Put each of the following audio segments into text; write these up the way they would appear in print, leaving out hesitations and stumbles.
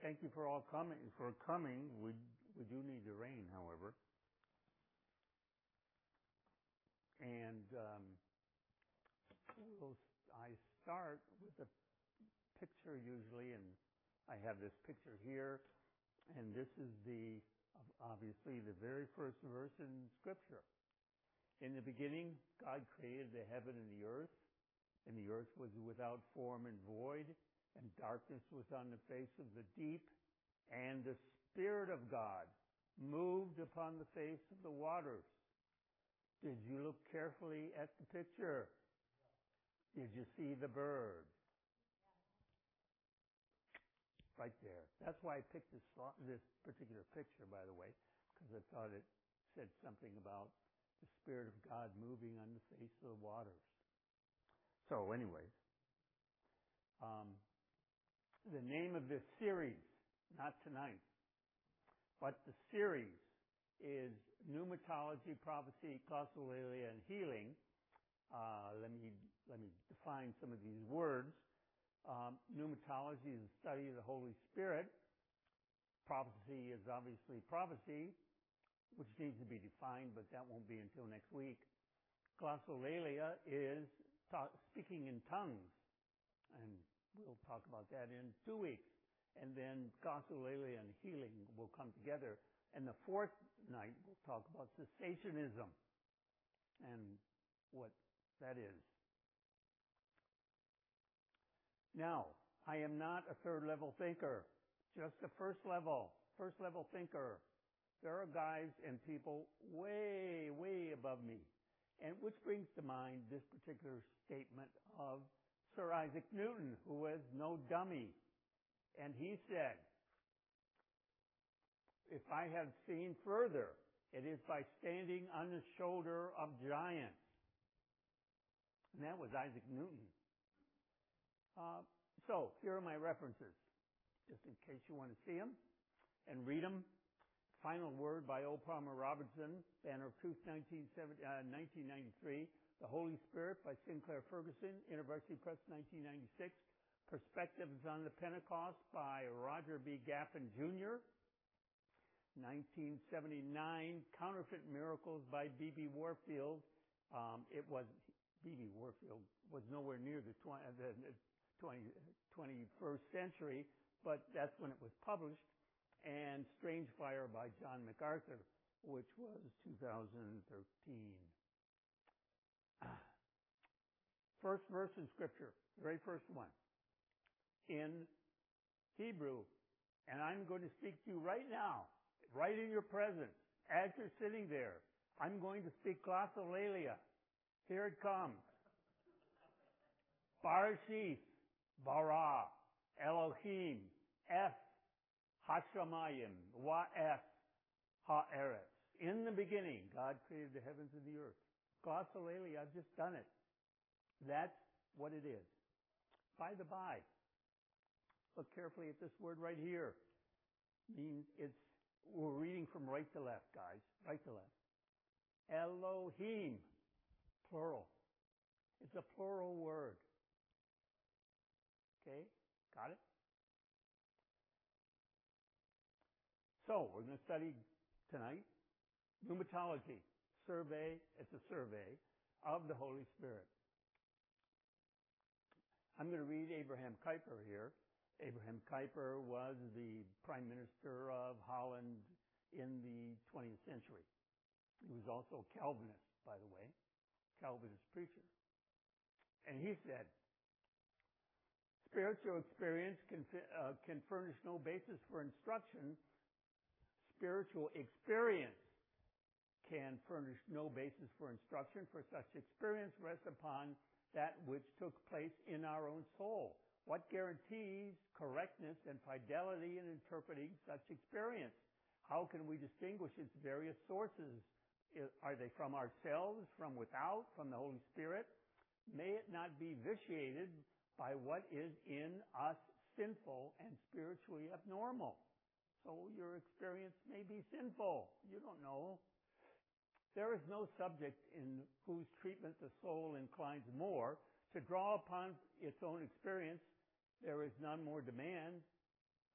Thank you for all coming. We do need the rain, however. And I start with a picture usually, and I have this picture here, and this is obviously the very first verse in Scripture. In the beginning, God created the heaven and the earth was without form and void, and darkness was on the face of the deep, and the Spirit of God moved upon the face of the waters. Did you look carefully at the picture? Did you see the bird? Right there. That's why I picked this particular picture, by the way, because I thought it said something about the Spirit of God moving on the face of the waters. So anyways, the name of this series, not tonight, but the series is Pneumatology, Prophecy, Glossolalia, and Healing. Let me define some of these words. Pneumatology is the study of the Holy Spirit. Prophecy is obviously prophecy, which needs to be defined, but that won't be until next week. Glossolalia is speaking in tongues, and we'll talk about that in 2 weeks. And then glossolalia and healing will come together. And the fourth night, we'll talk about cessationism and what that is. Now, I am not a third-level thinker, just a first-level thinker. There are guys and people way, way above me. And which brings to mind this particular statement of Sir Isaac Newton, who was no dummy. And he said, if I have seen further, it is by standing on the shoulder of giants. And that was Isaac Newton. So here are my references, just in case you want to see them and read them. Final Word by O. Palmer Robertson, Banner of Truth, 1993. The Holy Spirit by Sinclair Ferguson, University Press, 1996. Perspectives on the Pentecost by Roger B. Gaffin, Jr. 1979. Counterfeit Miracles by B.B. Warfield. B.B. Warfield was nowhere near the 21st century, but that's when it was published. And Strange Fire by John MacArthur, which was 2013. First verse in Scripture, very first one, in Hebrew. And I'm going to speak to you right now, right in your presence, as you're sitting there. I'm going to speak glossolalia. Here it comes. Barashith, bara, Elohim, F, Hashamayim, Wa'ef, Ha'eretz. In the beginning, God created the heavens and the earth. Glossolalia, I've just done it. That's what it is. By the by, look carefully at this word right here. We're reading from right to left, guys. Right to left. Elohim, plural. It's a plural word. Okay? Got it? So, we're going to study tonight pneumatology. It's a survey of the Holy Spirit. I'm going to read Abraham Kuyper here. Abraham Kuyper was the Prime Minister of Holland in the 20th century. He was also a Calvinist, by the way, Calvinist preacher. And he said, spiritual experience can furnish no basis for instruction. Spiritual experience can furnish no basis for instruction, for such experience rests upon that which took place in our own soul. What guarantees correctness and fidelity in interpreting such experience? How can we distinguish its various sources? Are they from ourselves, from without, from the Holy Spirit? May it not be vitiated by what is in us sinful and spiritually abnormal. So your experience may be sinful. You don't know. There is no subject in whose treatment the soul inclines more to draw upon its own experience. There is none more demand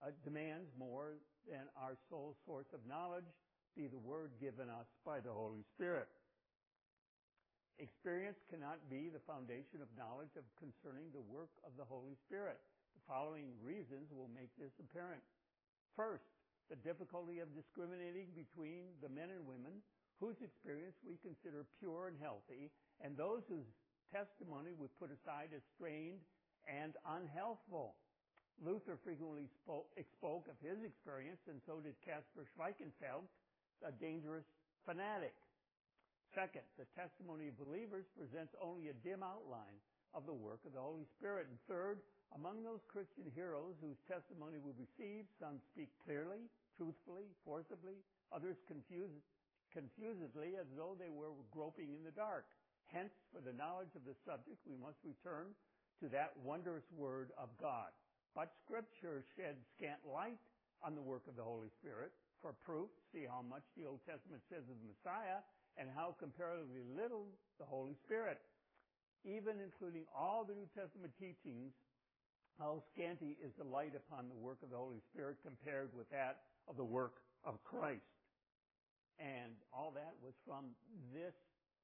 demands more than our sole source of knowledge be the word given us by the Holy Spirit. Experience cannot be the foundation of knowledge concerning the work of the Holy Spirit. The following reasons will make this apparent. First, the difficulty of discriminating between the men and women whose experience we consider pure and healthy, and those whose testimony we put aside as strained and unhealthful. Luther frequently spoke of his experience, and so did Caspar Schweichenfeld, a dangerous fanatic. Second, the testimony of believers presents only a dim outline of the work of the Holy Spirit. And third, among those Christian heroes whose testimony we receive, some speak clearly, truthfully, forcibly, others confusedly as though they were groping in the dark. Hence, for the knowledge of the subject, we must return to that wondrous word of God. But Scripture sheds scant light on the work of the Holy Spirit. For proof, see how much the Old Testament says of the Messiah and how comparatively little the Holy Spirit. Even including all the New Testament teachings, how scanty is the light upon the work of the Holy Spirit compared with that of the work of Christ. And all that was from this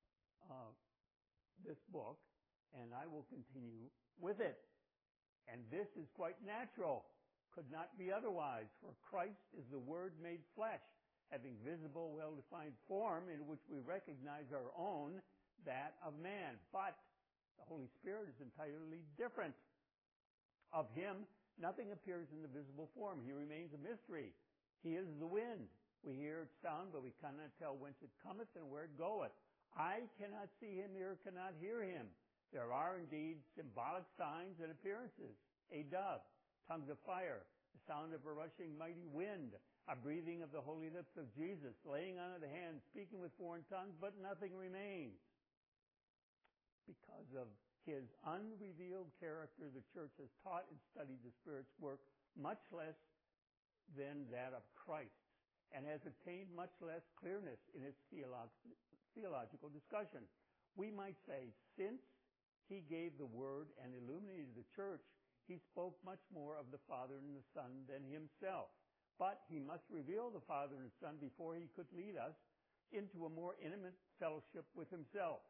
book, and I will continue with it. And this is quite natural, could not be otherwise, for Christ is the Word made flesh, having visible, well-defined form in which we recognize our own, that of man. But the Holy Spirit is entirely different. Of Him, nothing appears in the visible form. He remains a mystery. He is the wind. We hear its sound, but we cannot tell whence it cometh and where it goeth. Eye cannot see Him, ear cannot hear Him. There are indeed symbolic signs and appearances. A dove, tongues of fire, the sound of a rushing mighty wind, a breathing of the holy lips of Jesus, laying on of the hands, speaking with foreign tongues, but nothing remains. Because of His unrevealed character, the church has taught and studied the Spirit's work much less than that of Christ, and has attained much less clearness in its theological discussion. We might say, since He gave the Word and illuminated the church, He spoke much more of the Father and the Son than Himself. But He must reveal the Father and the Son before He could lead us into a more intimate fellowship with Himself.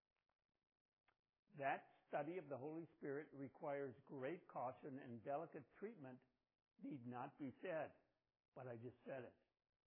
That study of the Holy Spirit requires great caution, and delicate treatment need not be said. But I just said it.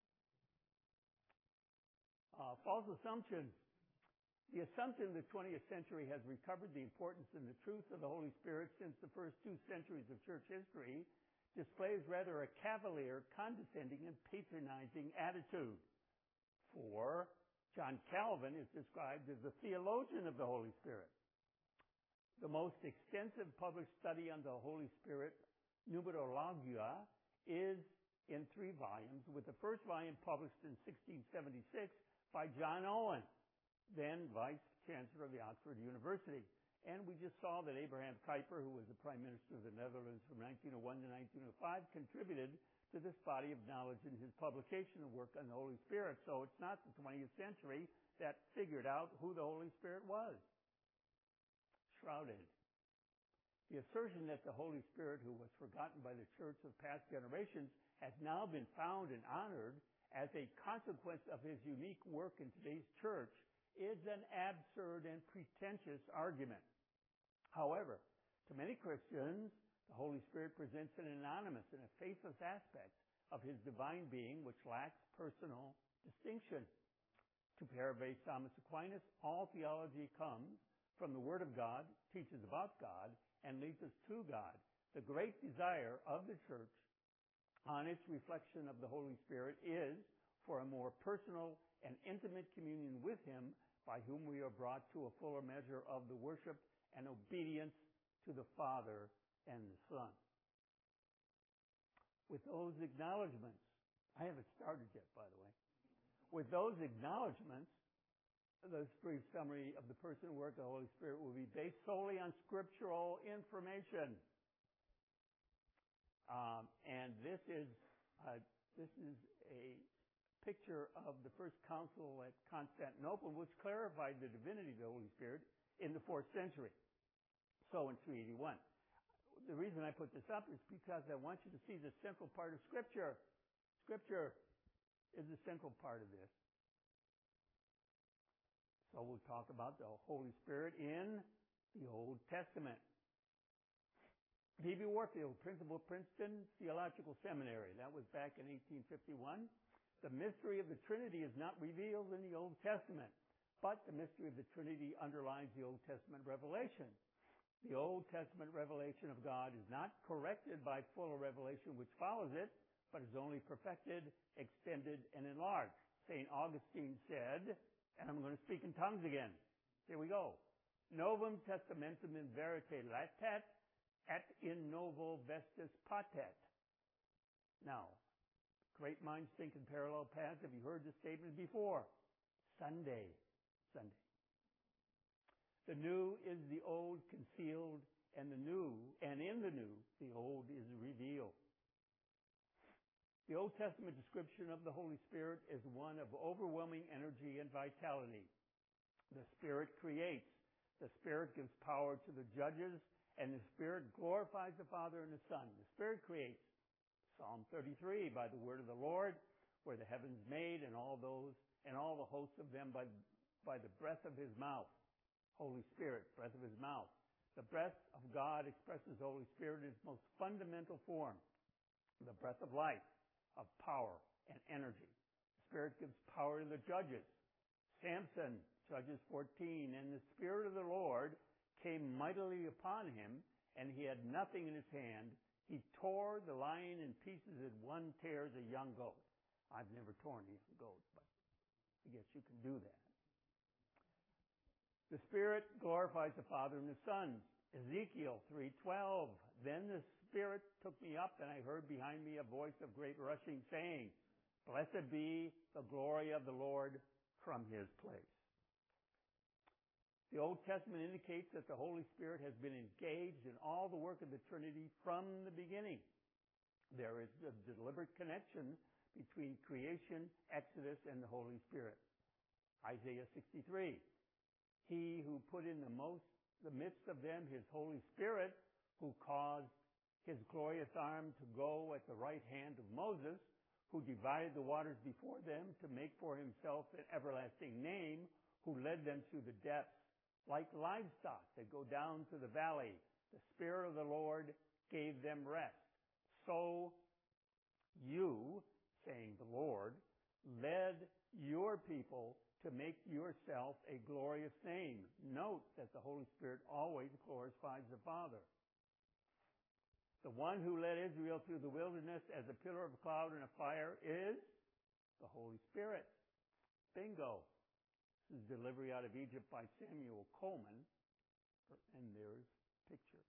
False assumptions. The assumption of the 20th century has recovered the importance and the truth of the Holy Spirit since the first 2 centuries of church history displays rather a cavalier, condescending, and patronizing attitude. For John Calvin is described as the theologian of the Holy Spirit. The most extensive published study on the Holy Spirit, Pneumatologia, is in 3 volumes, with the first volume published in 1676 by John Owen, then Vice Chancellor of the Oxford University. And we just saw that Abraham Kuyper, who was the Prime Minister of the Netherlands from 1901 to 1905, contributed to this body of knowledge in his publication of work on the Holy Spirit. So it's not the 20th century that figured out who the Holy Spirit was. Shrouded. The assertion that the Holy Spirit, who was forgotten by the church of past generations, has now been found and honored as a consequence of His unique work in today's church is an absurd and pretentious argument. However, to many Christians, the Holy Spirit presents an anonymous and a faithless aspect of His divine being which lacks personal distinction. To paraphrase Thomas Aquinas, all theology comes from the Word of God, teaches about God, and leads us to God. The great desire of the church on its reflection of the Holy Spirit is for a more personal and intimate communion with Him, by whom we are brought to a fuller measure of the worship and obedience to the Father and the Son. With those acknowledgments, I haven't started yet, by the way. With those acknowledgments, the brief summary of the person and work of the Holy Spirit will be based solely on scriptural information. And this is a picture of the first council at Constantinople, which clarified the divinity of the Holy Spirit in the 4th century. So in 381. the reason I put this up is because I want you to see the central part of Scripture. Scripture is the central part of this. So we'll talk about the Holy Spirit in the Old Testament. D.B. Warfield, Principal of Princeton Theological Seminary. That was back in 1851. The mystery of the Trinity is not revealed in the Old Testament, but the mystery of the Trinity underlies the Old Testament revelation. The Old Testament revelation of God is not corrected by fuller revelation which follows it, but is only perfected, extended, and enlarged. St. Augustine said, and I'm going to speak in tongues again. Here we go. Novum testamentum in verite latet, et in novo vestis patet. Now, great minds think in parallel paths. Have you heard this statement before? Sunday. The new is the old concealed, and in the new, the old is revealed. The Old Testament description of the Holy Spirit is one of overwhelming energy and vitality. The Spirit creates. The Spirit gives power to the judges, and the Spirit glorifies the Father and the Son. The Spirit creates. Psalm 33, by the word of the Lord, were the heavens made, and all the hosts of them by the breath of His mouth. Holy Spirit, breath of His mouth. The breath of God expresses the Holy Spirit in its most fundamental form. The breath of life, of power and energy. The Spirit gives power to the judges. Samson, Judges 14, and the Spirit of the Lord came mightily upon him, and he had nothing in his hand. He tore the lion in pieces as one tears a young goat. I've never torn a young goat, but I guess you can do that. The Spirit glorifies the Father and the Son. Ezekiel 3:12. Then the Spirit took me up, and I heard behind me a voice of great rushing, saying, Blessed be the glory of the Lord from His place. The Old Testament indicates that the Holy Spirit has been engaged in all the work of the Trinity from the beginning. There is a deliberate connection between creation, Exodus, and the Holy Spirit. Isaiah 63. He who put in the midst of them His Holy Spirit, who caused His glorious arm to go at the right hand of Moses, who divided the waters before them to make for Himself an everlasting name, who led them through the depths like livestock that go down to the valley. The Spirit of the Lord gave them rest. So you, saying the Lord, led your people to make yourself a glorious name. Note that the Holy Spirit always glorifies the Father. The one who led Israel through the wilderness as a pillar of cloud and a fire is the Holy Spirit. Bingo. This is Delivery Out of Egypt by Samuel Coleman. And there's a picture.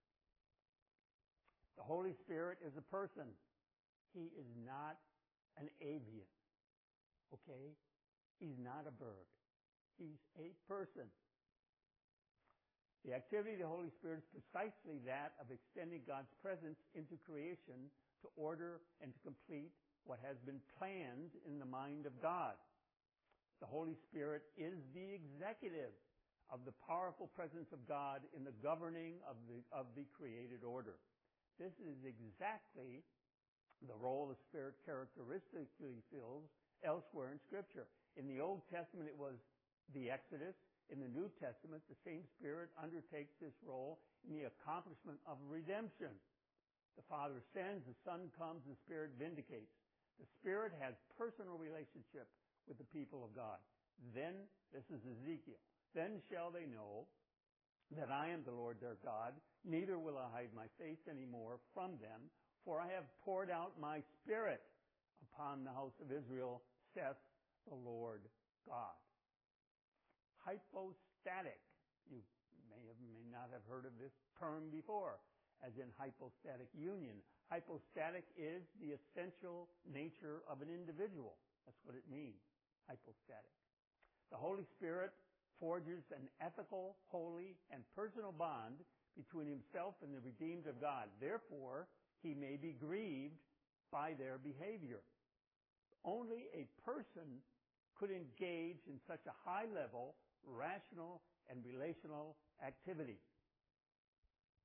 The Holy Spirit is a person. He is not an avian. Okay? He's not a bird. He's a person. The activity of the Holy Spirit is precisely that of extending God's presence into creation to order and to complete what has been planned in the mind of God. The Holy Spirit is the executive of the powerful presence of God in the governing of the created order. This is exactly the role the Spirit characteristically fills elsewhere in Scripture. In the Old Testament, it was the Exodus. In the New Testament, the same Spirit undertakes this role in the accomplishment of redemption. The Father sends, the Son comes, the Spirit vindicates. The Spirit has personal relationship with the people of God. Then, this is Ezekiel, then shall they know that I am the Lord their God, neither will I hide my face any more from them, for I have poured out my Spirit upon the house of Israel, saith the Lord God. Hypostatic. You may not have heard of this term before, as in hypostatic union. Hypostatic is the essential nature of an individual. That's what it means, hypostatic. The Holy Spirit forges an ethical, holy, and personal bond between Himself and the redeemed of God. Therefore, He may be grieved by their behavior. Only a person could engage in such a high level, rational, and relational activity.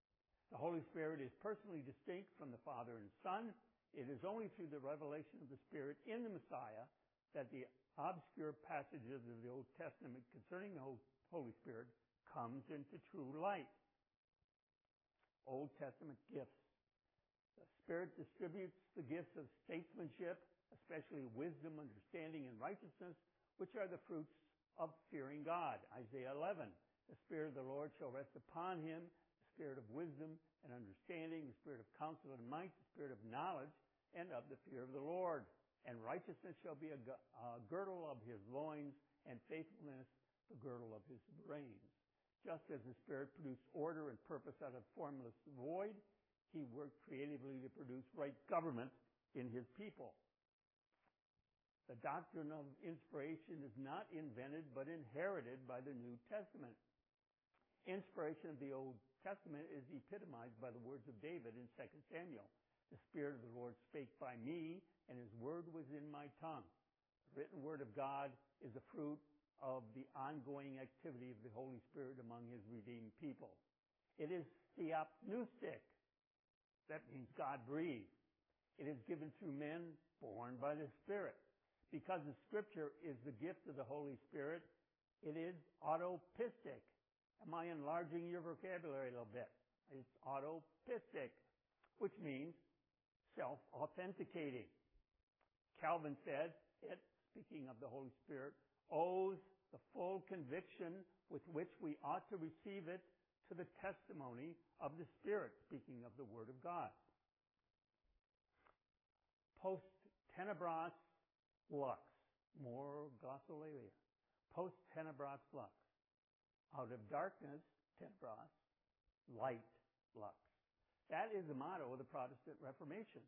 The Holy Spirit is personally distinct from the Father and Son. It is only through the revelation of the Spirit in the Messiah that the obscure passages of the Old Testament concerning the Holy Spirit comes into true light. Old Testament gifts. The Spirit distributes the gifts of statesmanship, especially wisdom, understanding, and righteousness, which are the fruits of fearing God. Isaiah 11. The Spirit of the Lord shall rest upon him, the Spirit of wisdom and understanding, the Spirit of counsel and might, the Spirit of knowledge, and of the fear of the Lord. And righteousness shall be a girdle of his loins, and faithfulness the girdle of his reins. Just as the Spirit produced order and purpose out of formless void, he worked creatively to produce right government in his people. The doctrine of inspiration is not invented, but inherited by the New Testament. Inspiration of the Old Testament is epitomized by the words of David in 2 Samuel. The Spirit of the Lord spake by me, and his word was in my tongue. The written word of God is the fruit of the ongoing activity of the Holy Spirit among his redeemed people. It is theopneustic. That means God breathed. It is given through men born by the Spirit. Because the Scripture is the gift of the Holy Spirit, it is autopistic. Am I enlarging your vocabulary a little bit? It's autopistic, which means self-authenticating. Calvin said it, speaking of the Holy Spirit, owes the full conviction with which we ought to receive it to the testimony of the Spirit, speaking of the Word of God. Post tenebras lux, more glossolalia. Post tenebras lux. Out of darkness, tenebras, light lux. That is the motto of the Protestant Reformation.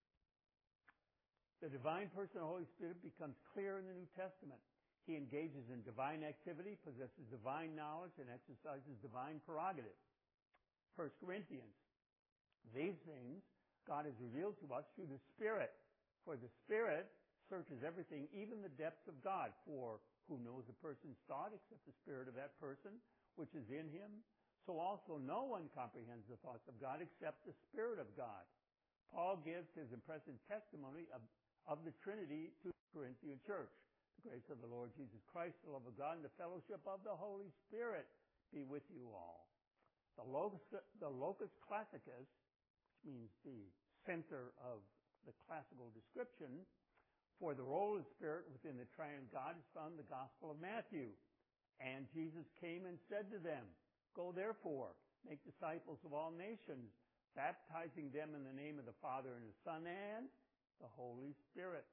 The divine person of the Holy Spirit becomes clear in the New Testament. He engages in divine activity, possesses divine knowledge, and exercises divine prerogatives. 1 Corinthians. These things God has revealed to us through the Spirit. For the Spirit searches everything, even the depths of God. For who knows a person's thought except the spirit of that person, which is in him? So also no one comprehends the thoughts of God except the Spirit of God. Paul gives his impressive testimony of the Trinity to the Corinthian church. The grace of the Lord Jesus Christ, the love of God, and the fellowship of the Holy Spirit be with you all. The locus classicus, which means the center of the classical description, for the role of the Spirit within the triune God is found in the Gospel of Matthew. And Jesus came and said to them, go therefore, make disciples of all nations, baptizing them in the name of the Father and the Son and the Holy Spirit.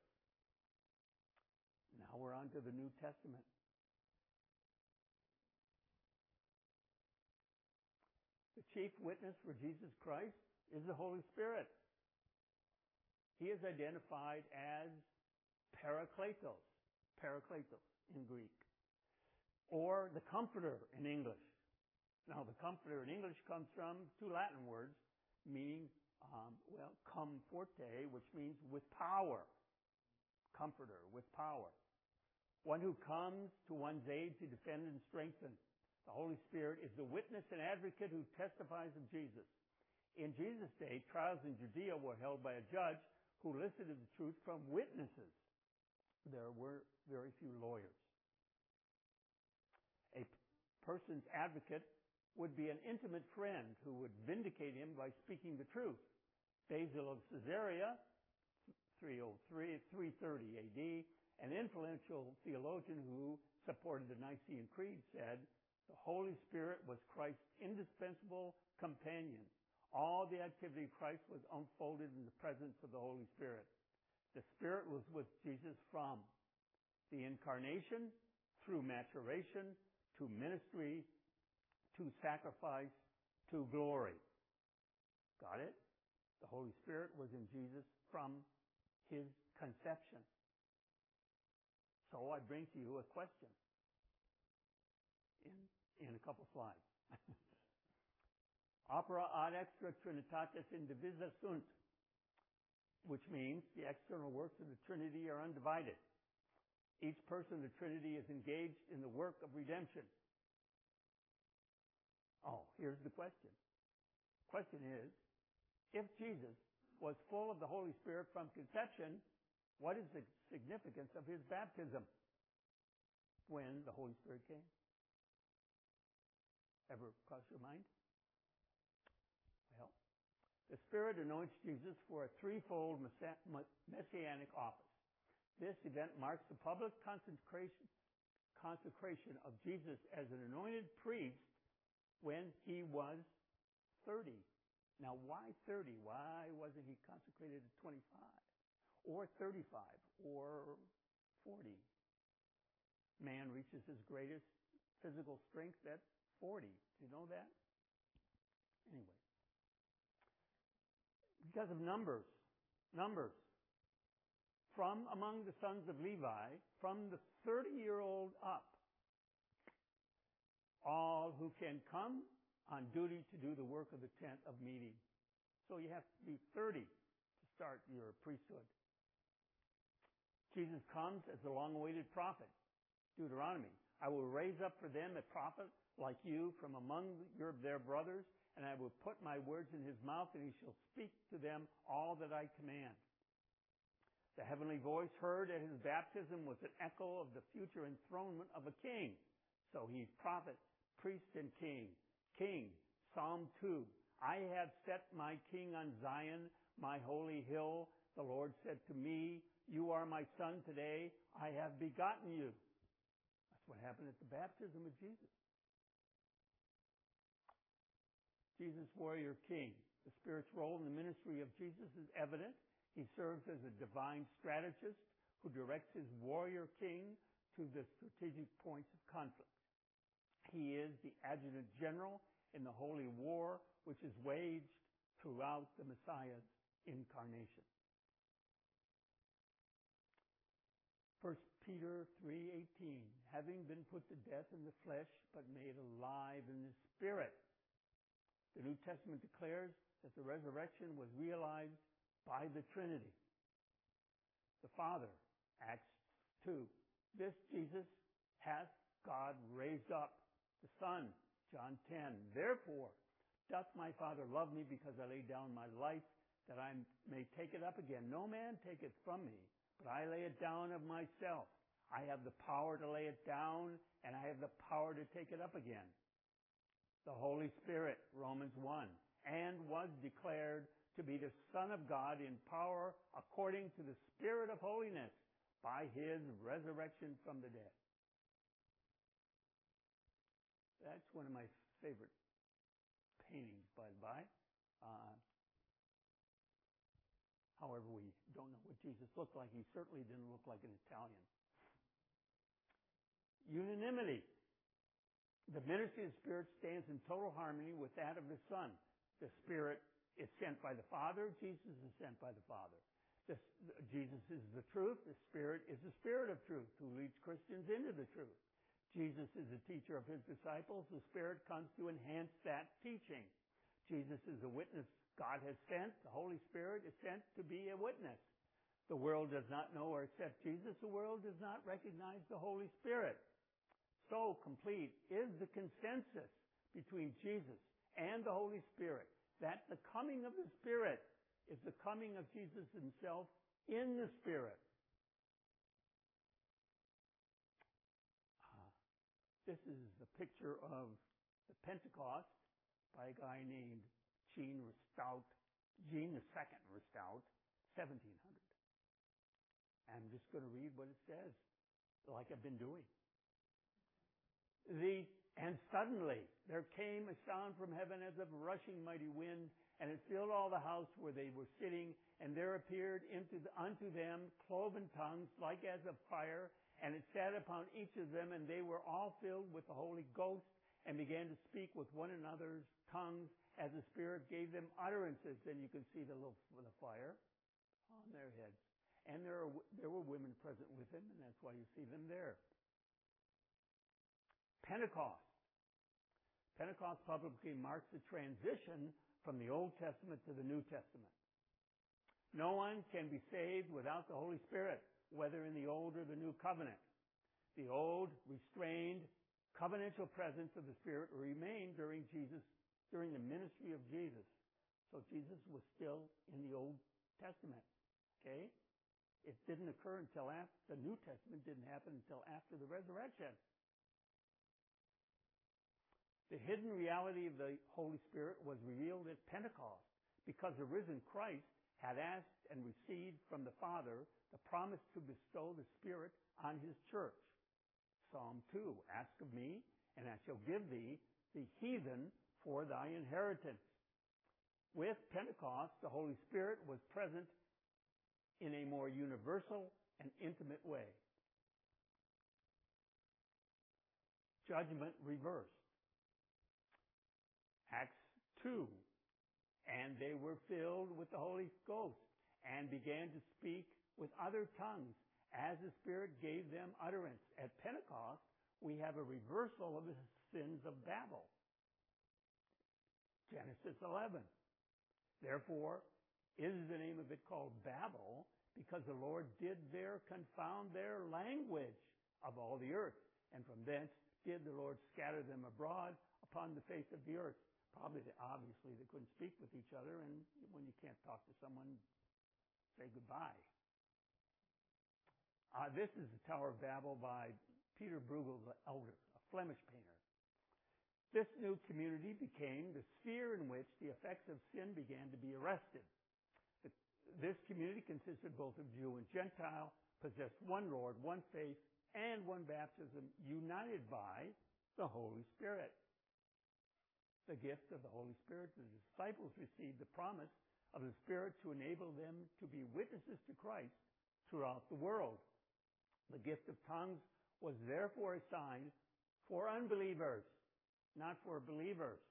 Now we're on to the New Testament. The chief witness for Jesus Christ is the Holy Spirit. He is identified as Parakletos in Greek, or the Comforter in English. Now, the Comforter in English comes from two Latin words, meaning, cum forte, which means with power. Comforter, with power. One who comes to one's aid to defend and strengthen. The Holy Spirit is the witness and advocate who testifies of Jesus. In Jesus' day, trials in Judea were held by a judge who elicited the truth from witnesses. There were very few lawyers. A person's advocate would be an intimate friend who would vindicate him by speaking the truth. Basil of Caesarea, 330 AD, an influential theologian who supported the Nicene Creed, said, the Holy Spirit was Christ's indispensable companion. All the activity of Christ was unfolded in the presence of the Holy Spirit. The Spirit was with Jesus from the incarnation, through maturation, to ministry, to sacrifice, to glory. Got it? The Holy Spirit was in Jesus from his conception. So I bring to you a question in a couple slides. Opera ad extra Trinitatis indivisa sunt, which means the external works of the Trinity are undivided. Each person of the Trinity is engaged in the work of redemption. Oh, here's the question. Question is, if Jesus was full of the Holy Spirit from conception, what is the significance of his baptism when the Holy Spirit came? Ever cross your mind? Well, the Spirit anoints Jesus for a threefold messianic office. This event marks the public consecration of Jesus as an anointed priest when he was 30. Now, why 30? Why wasn't he consecrated at 25? Or 35? Or 40? Man reaches his greatest physical strength at 40. Do you know that? Anyway. Because of numbers. From among the sons of Levi, from the 30-year-old up, all who can come on duty to do the work of the tent of meeting. So you have to be 30 to start your priesthood. Jesus comes as the long-awaited prophet. Deuteronomy. I will raise up for them a prophet like you from among their brothers, and I will put my words in his mouth, and he shall speak to them all that I command. The heavenly voice heard at his baptism was an echo of the future enthronement of a king. So he's prophet, priest, and king. King, Psalm 2. I have set my king on Zion, my holy hill. The Lord said to me, you are my son today. I have begotten you. That's what happened at the baptism of Jesus. Jesus, warrior king. The Spirit's role in the ministry of Jesus is evident. He serves as a divine strategist who directs his warrior king to the strategic points of conflict. He is the adjutant general in the holy war which is waged throughout the Messiah's incarnation. 1 Peter 3:18, having been put to death in the flesh, but made alive in the Spirit. The New Testament declares that the resurrection was realized by the Trinity. The Father, Acts 2. This Jesus hath God raised up. The Son, John 10. Therefore, doth my Father love me because I lay down my life that I may take it up again. No man taketh from me, but I lay it down of myself. I have the power to lay it down, and I have the power to take it up again. The Holy Spirit, Romans 1, and was declared to be the Son of God in power according to the Spirit of holiness by his resurrection from the dead. That's one of my favorite paintings, by the by. However, we don't know what Jesus looked like. He certainly didn't look like an Italian. Unanimity. The ministry of the Spirit stands in total harmony with that of the Son. The Spirit is sent by the Father. Jesus is sent by the Father. Jesus is the truth. The Spirit is the Spirit of truth who leads Christians into the truth. Jesus is the teacher of his disciples. The Spirit comes to enhance that teaching. Jesus is a witness God has sent. The Holy Spirit is sent to be a witness. The world does not know or accept Jesus. The world does not recognize the Holy Spirit. So complete is the consensus between Jesus and the Holy Spirit that the coming of the Spirit is the coming of Jesus himself in the Spirit. This is the picture of the Pentecost by a guy named Jean II Ristout, 1700. I'm just going to read what it says, like I've been doing. And suddenly there came a sound from heaven as of a rushing mighty wind, and it filled all the house where they were sitting, and there appeared unto them cloven tongues like as of fire, and it sat upon each of them, and they were all filled with the Holy Ghost, and began to speak with one another's tongues as the Spirit gave them utterances. And you can see the fire on their heads. And there were women present with him, and that's why you see them there. Pentecost. Pentecost publicly marks the transition from the Old Testament to the New Testament. No one can be saved without the Holy Spirit, whether in the Old or the New Covenant. The old, restrained, covenantal presence of the Spirit remained during the ministry of Jesus. So Jesus was still in the Old Testament. Okay? It didn't occur until after, the New Testament didn't happen until after the resurrection. The hidden reality of the Holy Spirit was revealed at Pentecost because the risen Christ had asked and received from the Father the promise to bestow the Spirit on His church. Psalm 2, ask of me, and I shall give thee the heathen for thy inheritance. With Pentecost, the Holy Spirit was present in a more universal and intimate way. Judgment reversed. Acts 2, and they were filled with the Holy Ghost and began to speak with other tongues as the Spirit gave them utterance. At Pentecost, we have a reversal of the sins of Babel. Genesis 11. Therefore, is the name of it called Babel, because the Lord did there confound their language of all the earth. And from thence did the Lord scatter them abroad upon the face of the earth. Obviously, they couldn't speak with each other, and when you can't talk to someone, say goodbye. This is the Tower of Babel by Peter Bruegel the Elder, a Flemish painter. This new community became the sphere in which the effects of sin began to be arrested. This community consisted both of Jew and Gentile, possessed one Lord, one faith, and one baptism, united by the Holy Spirit. The gift of the Holy Spirit, the disciples received the promise of the Spirit to enable them to be witnesses to Christ throughout the world. The gift of tongues was therefore assigned for unbelievers, not for believers.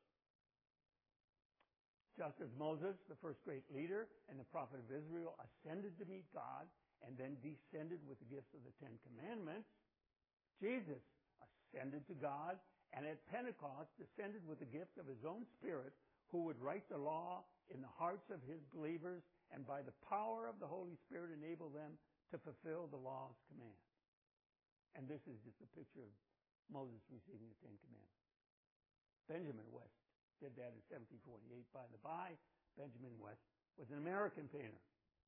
Just as Moses, the first great leader and the prophet of Israel, ascended to meet God and then descended with the gifts of the Ten Commandments, Jesus ascended to God and at Pentecost descended with the gift of His own Spirit, who would write the law in the hearts of His believers and by the power of the Holy Spirit enable them to fulfill the law's commands. And this is just a picture of Moses receiving the Ten Commandments. Benjamin West did that in 1748. By the by, Benjamin West was an American painter.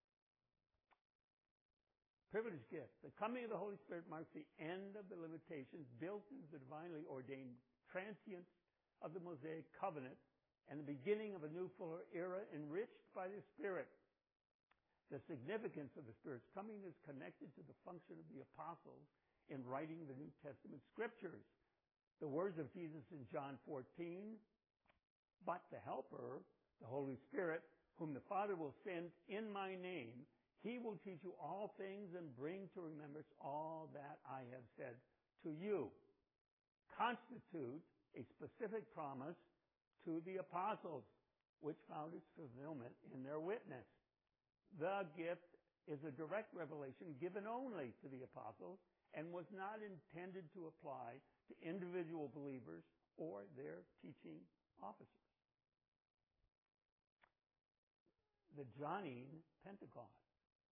Privileged gift. The coming of the Holy Spirit marks the end of the limitations built into the divinely ordained transience of the Mosaic covenant and the beginning of a new fuller era enriched by the Spirit. The significance of the Spirit's coming is connected to the function of the apostles in writing the New Testament scriptures. The words of Jesus in John 14, but the Helper, the Holy Spirit, whom the Father will send in my name, He will teach you all things and bring to remembrance all that I have said to you, constitute a specific promise to the apostles, which found its fulfillment in their witness. The gift is a direct revelation given only to the apostles and was not intended to apply to individual believers or their teaching officers. The Johnine Pentecost.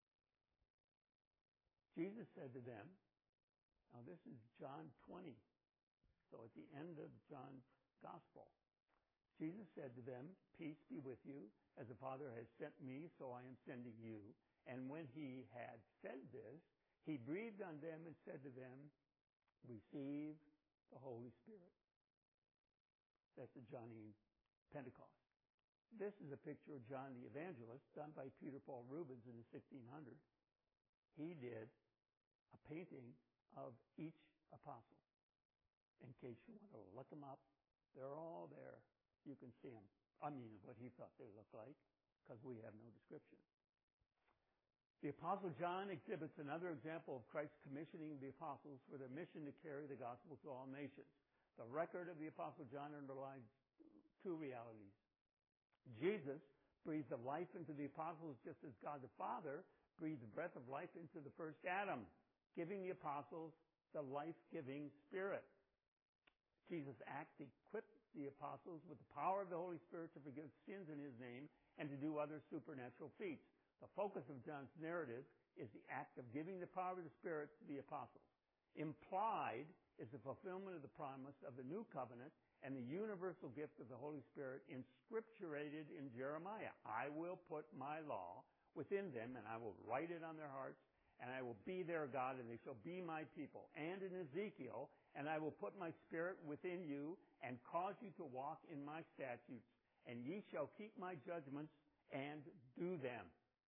Jesus said to them, now this is John 20, so at the end of John's Gospel. Jesus said to them, peace be with you, as the Father has sent me, so I am sending you. And when He had said this, He breathed on them and said to them, receive the Holy Spirit. That's the Johnine Pentecost. This is a picture of John the Evangelist done by Peter Paul Rubens in the 1600s. He did a painting of each apostle. In case you want to look them up, they're all there. You can see them. I mean, what he thought they looked like, because we have no description. The Apostle John exhibits another example of Christ commissioning the apostles for their mission to carry the gospel to all nations. The record of the Apostle John underlines two realities. Jesus breathed the life into the apostles just as God the Father breathed the breath of life into the first Adam, giving the apostles the life-giving Spirit. Jesus' act equipped the apostles with the power of the Holy Spirit to forgive sins in His name and to do other supernatural feats. The focus of John's narrative is the act of giving the power of the Spirit to the apostles. Implied is the fulfillment of the promise of the new covenant and the universal gift of the Holy Spirit inscripturated in Jeremiah. I will put my law within them, and I will write it on their hearts, and I will be their God, and they shall be my people. And in Ezekiel, and I will put my spirit within you, and cause you to walk in my statutes, and ye shall keep my judgments and do them.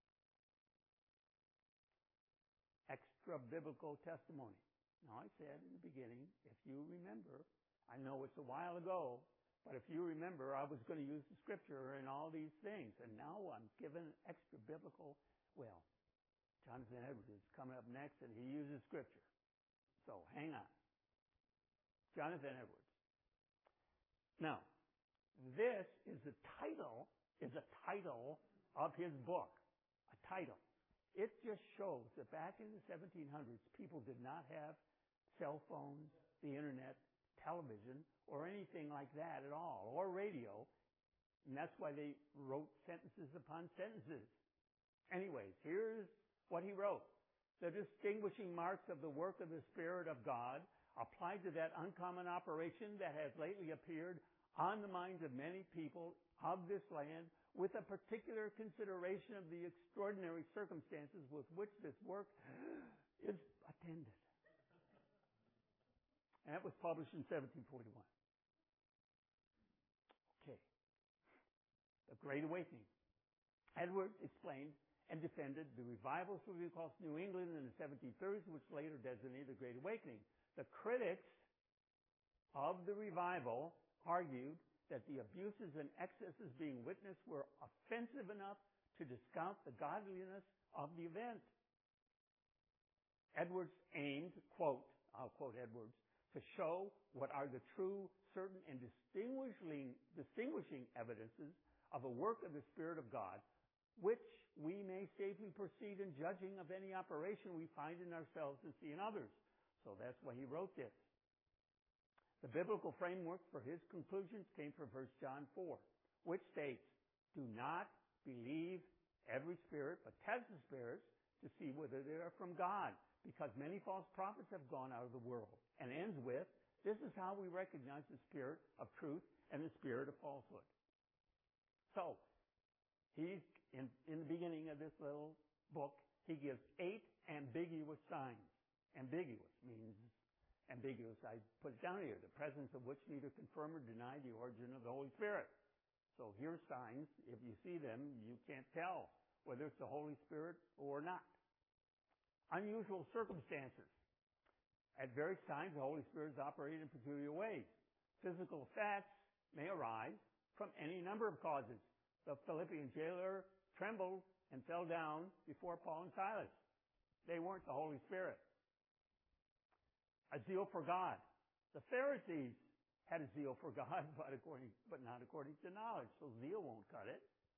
Extra biblical testimony. Now, I said in the beginning, if you remember, I know it's a while ago, but if you remember, I was going to use the scripture and all these things, and now I'm given extra biblical. Well, Jonathan Edwards is coming up next, and he uses scripture. So hang on. Jonathan Edwards. Now, this is the title of his book. A title. It just shows that back in the 1700s, people did not have cell phones, the internet, television, or anything like that at all, or radio. And that's why they wrote sentences upon sentences. Anyways, here's what he wrote. The distinguishing marks of the work of the Spirit of God applied to that uncommon operation that has lately appeared on the minds of many people of this land, with a particular consideration of the extraordinary circumstances with which this work is attended. And that was published in 1741. Okay. The Great Awakening. Edwards explained and defended the revivals of across New England in the 1730s, which later designated the Great Awakening. The critics of the revival argued that the abuses and excesses being witnessed were offensive enough to discount the godliness of the event. Edwards aimed, quote, I'll quote Edwards, to show what are the true, certain, and distinguishing evidences of a work of the Spirit of God, which we may safely proceed in judging of any operation we find in ourselves and see in others. So that's why he wrote this. The biblical framework for his conclusions came from 1 John 4, which states, do not believe every spirit, but test the spirits to see whether they are from God, because many false prophets have gone out of the world. And ends with, this is how we recognize the spirit of truth and the spirit of falsehood. So, he's in the beginning of this little book, he gives 8 ambiguous signs. Ambiguous means ambiguous. I put it down here, the presence of which neither confirm or deny the origin of the Holy Spirit. So here's signs. If you see them, you can't tell whether it's the Holy Spirit or not. Unusual circumstances. At various times, the Holy Spirit is operating in peculiar ways. Physical effects may arise from any number of causes. The Philippian jailer trembled and fell down before Paul and Silas. They weren't the Holy Spirit. A zeal for God. The Pharisees had a zeal for God, but not according to knowledge, so zeal won't cut it.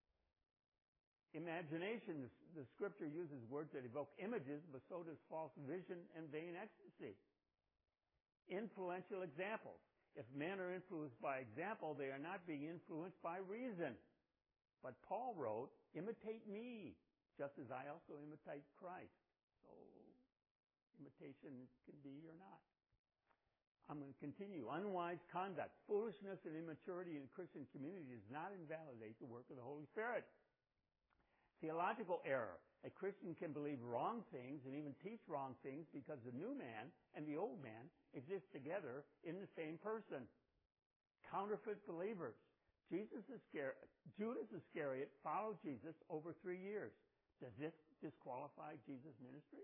Imagination. The scripture uses words that evoke images, but so does false vision and vain ecstasy. Influential examples. If men are influenced by example, they are not being influenced by reason. But Paul wrote, imitate me, just as I also imitate Christ. So, imitation can be or not. I'm going to continue. Unwise conduct. Foolishness and immaturity in Christian community does not invalidate the work of the Holy Spirit. Theological error. A Christian can believe wrong things and even teach wrong things because the new man and the old man exist together in the same person. Counterfeit believers. Judas Iscariot followed Jesus over 3 years. Does this disqualify Jesus' ministry?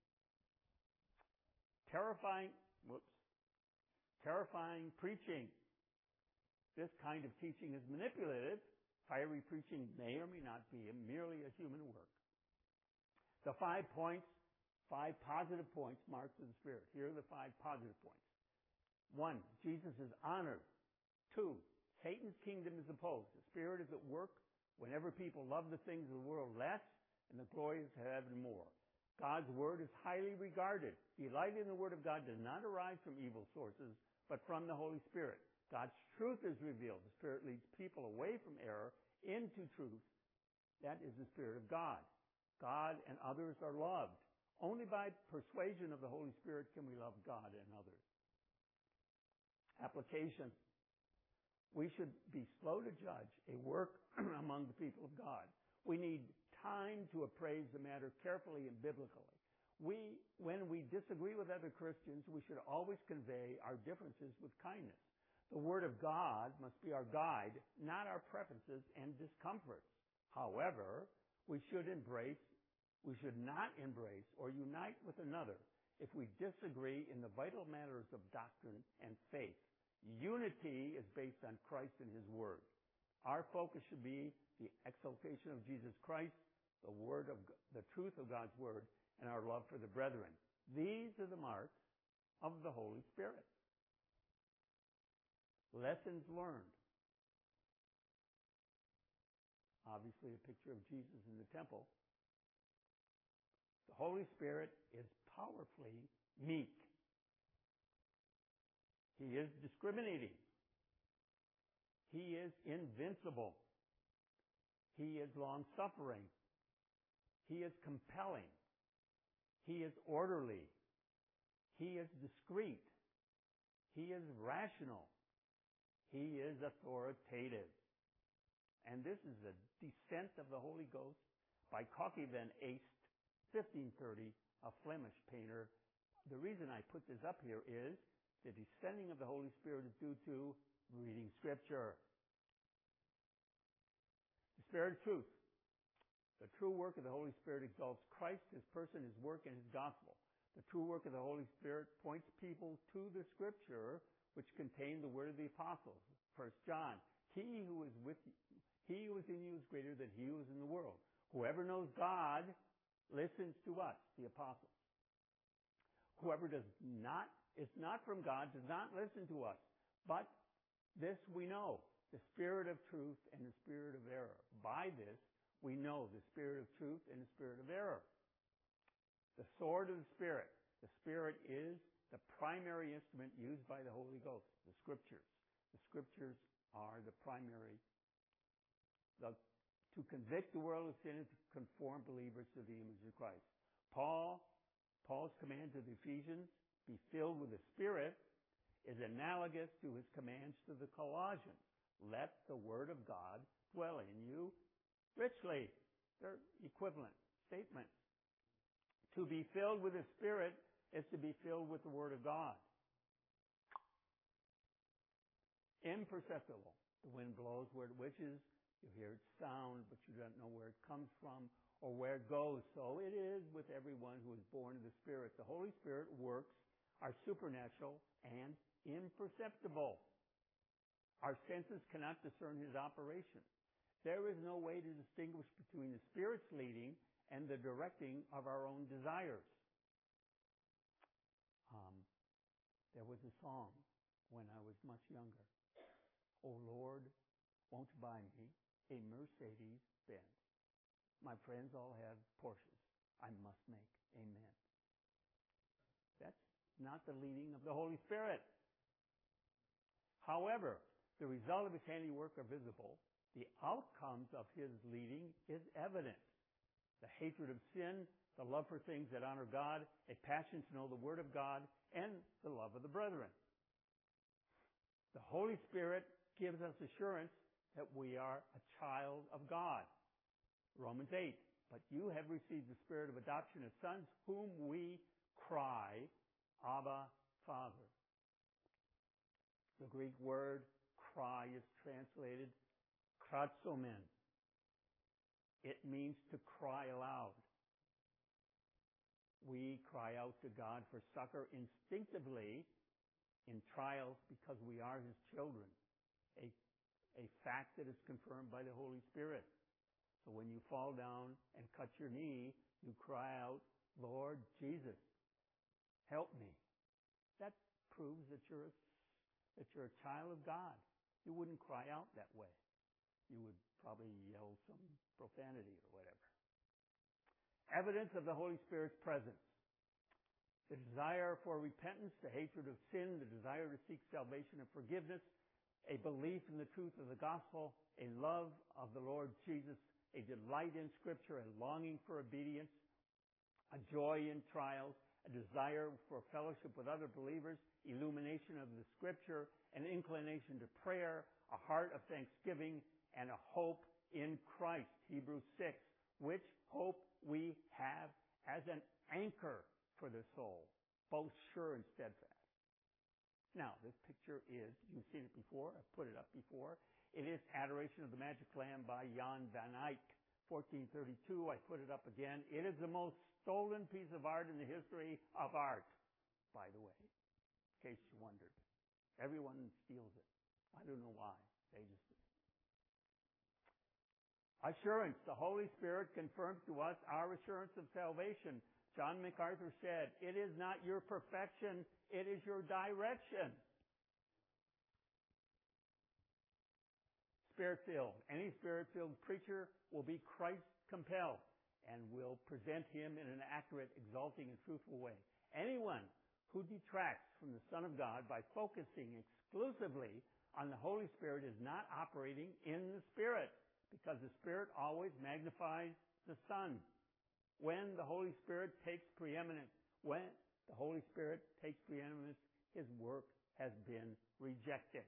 Terrifying preaching. This kind of teaching is manipulative. Fiery preaching may or may not be merely a human work. The 5 positive points marks of the Spirit. Here are the 5 positive points. 1, Jesus is honored. 2, Satan's kingdom is opposed. The Spirit is at work whenever people love the things of the world less and the glories of heaven more. God's Word is highly regarded. Delight in the Word of God does not arise from evil sources, but from the Holy Spirit. God's truth is revealed. The Spirit leads people away from error into truth. That is the Spirit of God. God and others are loved. Only by persuasion of the Holy Spirit can we love God and others. Application. We should be slow to judge a work among the people of God. We need time to appraise the matter carefully and biblically. When we disagree with other Christians, we should always convey our differences with kindness. The Word of God must be our guide, not our preferences and discomforts. However, we should not embrace or unite with another if we disagree in the vital matters of doctrine and faith. Unity is based on Christ and His Word. Our focus should be the exaltation of Jesus Christ, the truth of God's Word, and our love for the brethren. These are the marks of the Holy Spirit. Lessons learned. Obviously, a picture of Jesus in the temple. The Holy Spirit is powerfully meek. He is discriminating. He is invincible. He is long-suffering. He is compelling. He is orderly. He is discreet. He is rational. He is authoritative. And this is the descent of the Holy Ghost by Cauchy van Aist, 1530, a Flemish painter. The reason I put this up here is the descending of the Holy Spirit is due to reading Scripture. The Spirit of truth. The true work of the Holy Spirit exalts Christ, His person, His work, and His gospel. The true work of the Holy Spirit points people to the Scripture, which contain the word of the apostles. 1 John, he who is in you is greater than he who is in the world. Whoever knows God listens to us, the apostles. Whoever is not from God does not listen to us. But this we know, the spirit of truth and the spirit of error. By this we know the spirit of truth and the spirit of error. The sword of the Spirit. The Spirit is the primary instrument used by the Holy Ghost, the Scriptures. The Scriptures are the primary, to convict the world of sin and to conform believers to the image of Christ. Paul's command to the Ephesians, be filled with the Spirit, is analogous to his commands to the Colossians. Let the Word of God dwell in you richly. They're equivalent statements. To be filled with the Spirit is to be filled with the Word of God. Imperceptible. The wind blows where it wishes. You hear its sound, but you don't know where it comes from or where it goes. So it is with everyone who is born of the Spirit. The Holy Spirit works are supernatural and imperceptible. Our senses cannot discern His operation. There is no way to distinguish between the Spirit's leading and the directing of our own desires. There was a song when I was much younger. Oh Lord, won't you buy me a Mercedes-Benz? My friends all have Porsches. I must make. Amen. That's not the leading of the Holy Spirit. However, the result of His handiwork are visible. The outcomes of His leading is evident. The hatred of sin, the love for things that honor God, a passion to know the Word of God, and the love of the brethren. The Holy Spirit gives us assurance that we are a child of God. Romans 8, but you have received the Spirit of adoption as sons, whom we cry, Abba, Father. The Greek word cry is translated kratzomen. It means to cry aloud. We cry out to God for succor instinctively in trials because we are His children, a fact that is confirmed by the Holy Spirit. So when you fall down and cut your knee, you cry out, Lord Jesus, help me. That proves that you're a child of God. You wouldn't cry out that way. You would probably yell some profanity or whatever. Evidence of the Holy Spirit's presence. The desire for repentance, the hatred of sin, the desire to seek salvation and forgiveness, a belief in the truth of the gospel, a love of the Lord Jesus, a delight in Scripture, a longing for obedience, a joy in trials, a desire for fellowship with other believers, illumination of the Scripture, an inclination to prayer, a heart of thanksgiving, and a hope in Christ, Hebrews 6, which hope we have as an anchor for the soul, both sure and steadfast. Now, this picture is, you've seen it before, I've put it up before. It is Adoration of the Magic Lamb by Jan van Eyck, 1432. I put it up again. It is the most stolen piece of art in the history of art, by the way, in case you wondered. Everyone steals it. I don't know why. They just do. Assurance. The Holy Spirit confirms to us our assurance of salvation. John MacArthur said, "It is not your perfection, it is your direction." Spirit-filled. Any Spirit-filled preacher will be Christ-compelled and will present Him in an accurate, exalting, and truthful way. Anyone who detracts from the Son of God by focusing exclusively on the Holy Spirit is not operating in the Spirit, because the Spirit always magnifies the Son. When the Holy Spirit takes preeminence, His work has been rejected.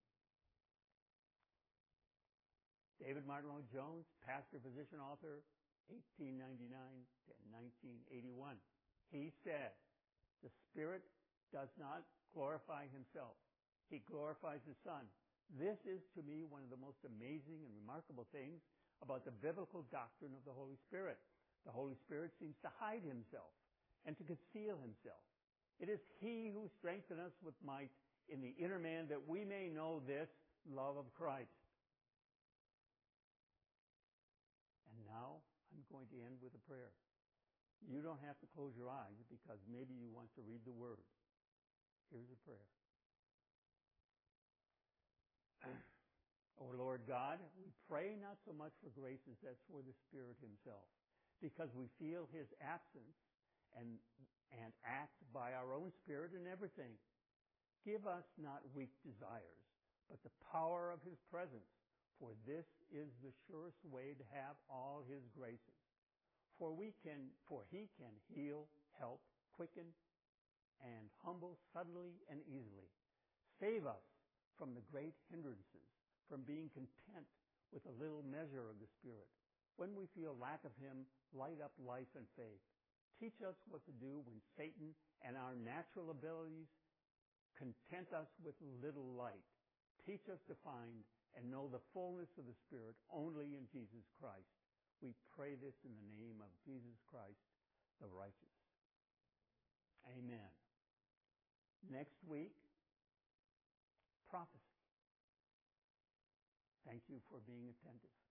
David Martin Lloyd-Jones, pastor, physician, author, 1899 to 1981. He said, "The Spirit does not glorify Himself. He glorifies the Son. This is to me one of the most amazing and remarkable things about the biblical doctrine of the Holy Spirit. The Holy Spirit seems to hide Himself and to conceal Himself. It is He who strengthens us with might in the inner man that we may know this love of Christ." And now I'm going to end with a prayer. You don't have to close your eyes because maybe you want to read the Word. Here's a prayer. Oh Lord God, we pray not so much for graces as for the Spirit Himself, because we feel His absence and act by our own spirit in everything. Give us not weak desires, but the power of His presence, for this is the surest way to have all His graces. For He can heal, help, quicken, and humble suddenly and easily. Save us from the great hindrances, from being content with a little measure of the Spirit. When we feel lack of Him, light up life and faith. Teach us what to do when Satan and our natural abilities content us with little light. Teach us to find and know the fullness of the Spirit only in Jesus Christ. We pray this in the name of Jesus Christ, the righteous. Amen. Next week, prophecy. Thank you for being attentive.